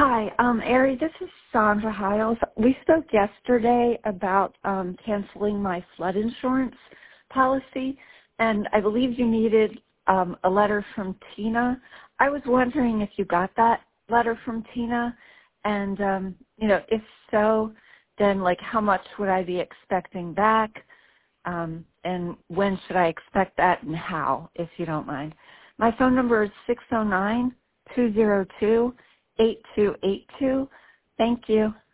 Hi, Ari, this is Sandra Hiles. We spoke yesterday about canceling my flood insurance policy, and I believe you needed a letter from Tina. I was wondering if you got that letter from Tina, and, if so, then, how much would I be expecting back, and when should I expect that and how, if you don't mind. My phone number is 609-202-8282. Thank you.